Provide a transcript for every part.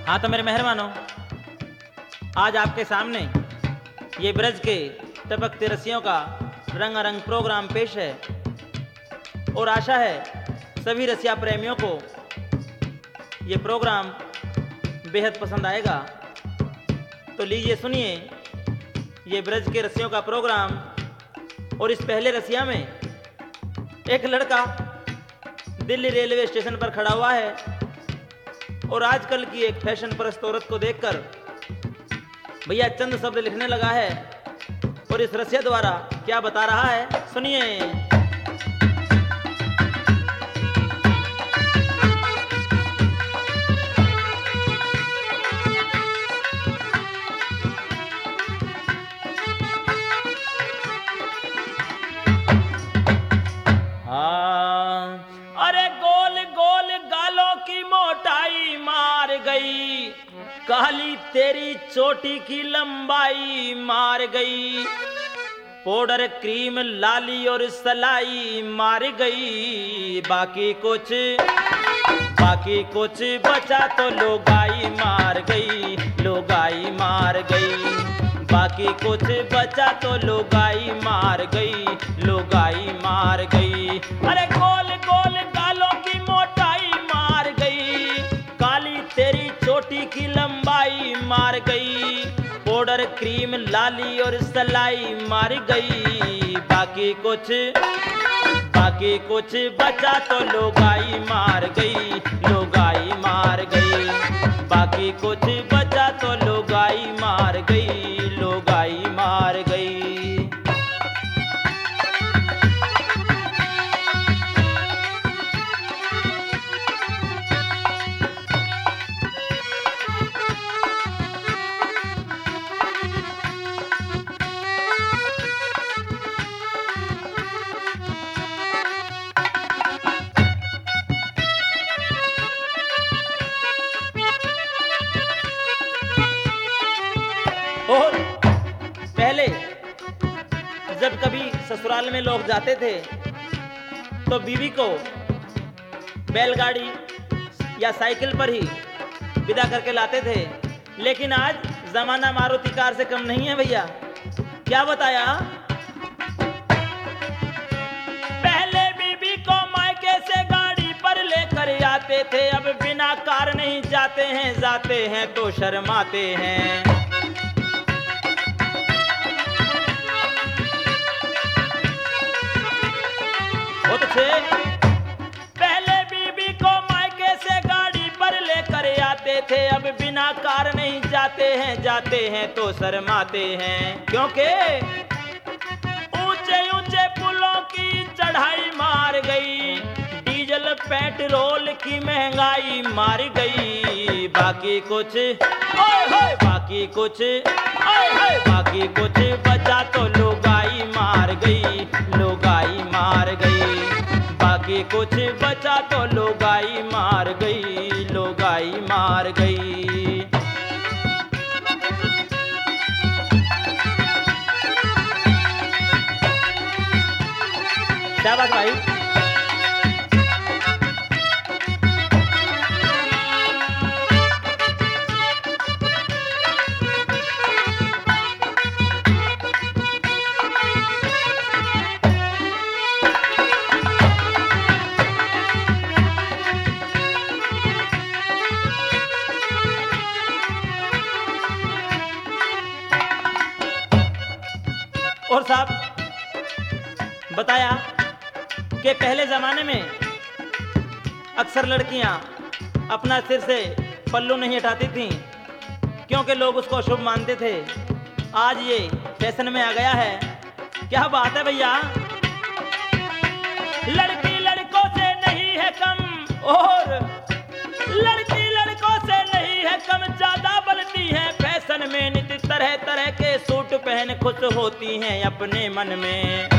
हाँ तो मेरे मेहरबानों, आज आपके सामने ये ब्रज के टपकते रसियों का रंगारंग प्रोग्राम पेश है और आशा है सभी रसिया प्रेमियों को ये प्रोग्राम बेहद पसंद आएगा। तो लीजिए सुनिए ये ब्रज के रसियों का प्रोग्राम। और इस पहले रसिया में एक लड़का दिल्ली रेलवे स्टेशन पर खड़ा हुआ है और आजकल की एक फैशन परस्त औरत को देखकर भैया चंद शब्द लिखने लगा है और इस रसिया द्वारा क्या बता रहा है सुनिए। काली तेरी चोटी की लंबाई मार गई, पाउडर क्रीम लाली और सलाई मार गई, बाकी कुछ बचा तो लोगाई मार गई, लोगाई मार गई, बाकी कुछ बचा तो लोगाई मार गई, लोगाई मार गई। अरे गोल गोल गालों की मोटाई मार गई, काली तेरी चोटी की लंबाई मार गई, पाउडर क्रीम लाली और सलाई मार गई, बाकी कुछ बचा तो लोगाई मार गई, लोगाई मार गई, बाकी कुछ बचा तो लोगाई मार गई, लोगाई मार गई। और पहले जब कभी ससुराल में लोग जाते थे तो बीवी को बैलगाड़ी या साइकिल पर ही विदा करके लाते थे, लेकिन आज जमाना मारुति कार से कम नहीं है भैया। क्या बताया? पहले बीवी को मायके से गाड़ी पर लेकर आते थे, अब बिना कार नहीं जाते हैं तो शर्माते हैं। पहले बीबी को मायके से गाड़ी पर लेकर आते थे, अब बिना कार नहीं जाते हैं तो शर्माते हैं, क्योंकि ऊंचे ऊंचे पुलों की चढ़ाई मार गई, डीजल पेट्रोल की महंगाई मार गई, बाकी कुछ बचा तो लोगाई मार गई, लोगाई मार गई, बाकी कुछ बचा तो लोगाई मार गई, लोगाई मार गई। शाबाश भाई। और साहब बताया कि पहले जमाने में अक्सर लड़कियां अपना सिर से पल्लू नहीं हटाती थीं क्योंकि लोग उसको अशुभ मानते थे। आज ये फैशन में आ गया है। क्या बात है भैया। लड़की लड़कों से नहीं है कम और लड़की लड़कों से नहीं है कम, ज्यादा बलती है फैशन में, नित तरह तरह के सूट पहन खुश होती हैं अपने मन में।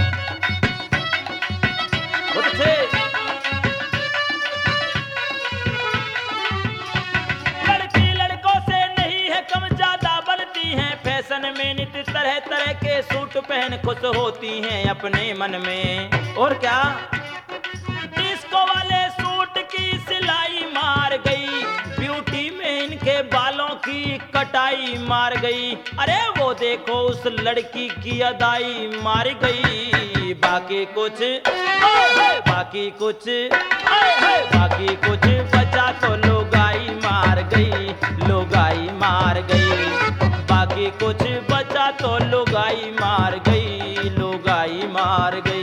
लड़की लड़कों से नहीं है कम, ज्यादा बलती हैं फैशन में, नित तरह तरह के सूट पहन खुश होती हैं अपने मन में। और क्या डिस्को वाले सूट की सिलाई मार गई, ब्यूटी में इनके बाल कटाई मार गई। अरे वो देखो उस लड़की की अदाई मार गई। बाकी कुछ बाकी कुछ बाकी कुछ बचा तो लुगाई मार गई, लुगाई मार गई। बाकी कुछ बचा तो लुगाई मार गई, लुगाई मार गई।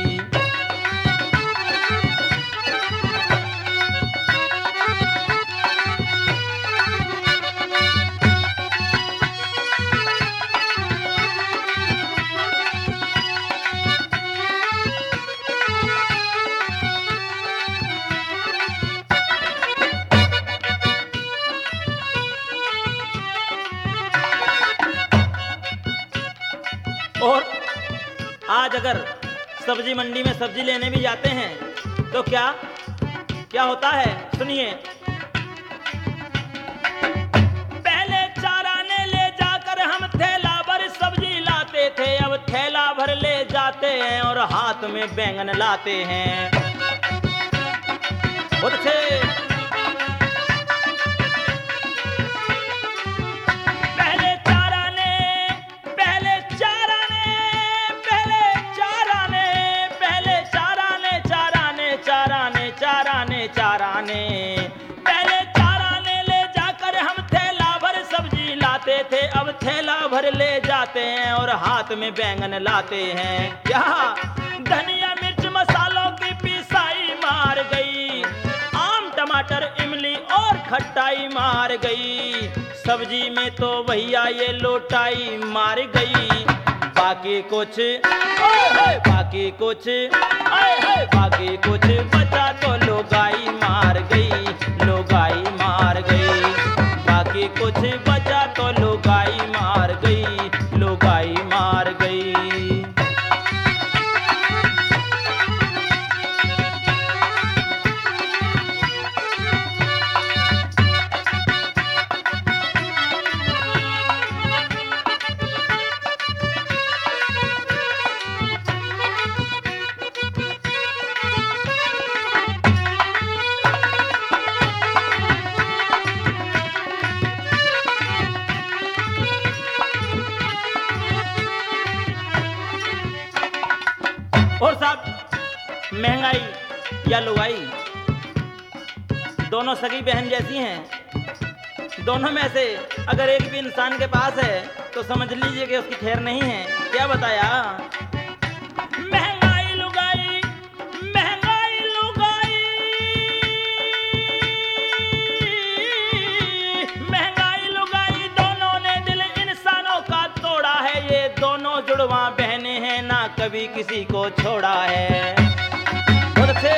और आज अगर सब्जी मंडी में सब्जी लेने भी जाते हैं तो क्या क्या होता है, सुनिए। पहले चाराने ले जाकर हम थैला भर सब्जी लाते थे, अब थैला भर ले जाते हैं और हाथ में बैंगन लाते हैं। बहुत अच्छे। पहले चाराने ले जाकर हम थैला भर सब्जी लाते थे, अब थैला भर ले जाते हैं और हाथ में बैंगन लाते हैं। क्या धनिया मिर्च मसालों की पिसाई मार गई, आम टमाटर इमली और खट्टाई मार गई। सब्जी में तो भैया ये लोटाई मार गई। बाकी कुछ बाकी कुछ बाकी कुछ बचा तो लुगाई मार गई, लुगाई मार गई। बाकी कुछ बचा तो लुगाई मार गई, लुगाई मार गई। और साहब, महंगाई या लुगाई दोनों सगी बहन जैसी हैं। दोनों में से अगर एक भी इंसान के पास है तो समझ लीजिए कि उसकी खैर नहीं है। क्या बताया? महंगाई लुगाई, महंगाई लुगाई, महंगाई लुगाई दोनों ने दिल इंसानों का तोड़ा है। ये दोनों जुड़वा बहनें हैं, ना कभी किसी को छोड़ा है। बहुत अच्छे।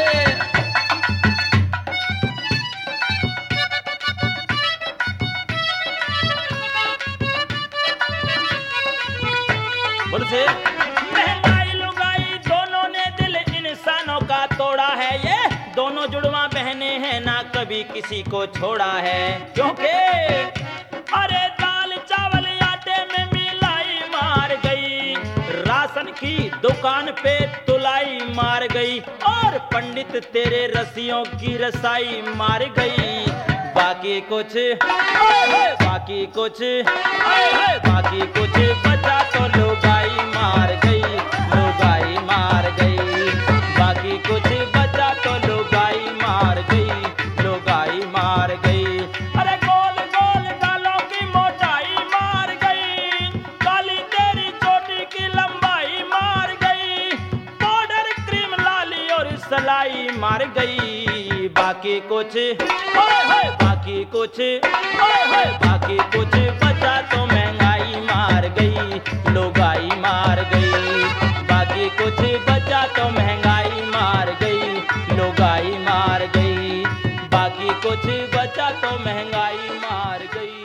बहुत अच्छे। महंगाई लुगाई दोनों ने दिल इंसानों का तोड़ा है। ये दोनों जुड़वा बहनें हैं, ना कभी किसी को छोड़ा है। क्योंकि अरे दाल चावल आटे में मिलाई मार गई, राशन की दुकान पे तुलाई मार गई और पंडित तेरे रस्सियों की रसाई मार गई। बाकी कुछ बाकी कुछ बाकी कुछ बचा तो लुगाई मार गई, लुगाई मार गई। बाकी कुछ बचा तो लुगाई मार गई, लुगाई मार गई। अरे गोल गोल दालों की मोटाई मार गई, काली तेरी चोटी की लंबाई मार गई। पाउडर क्रीम लाली और सलाई मार गई। बाकी कुछ बाकी कुछ बाकी कुछ बचा तो महंगाई मार गई, लुगाई मार गई। बाकी कुछ बचा तो महंगाई मार गई, लुगाई मार गई। बाकी कुछ बचा तो महंगाई मार गई।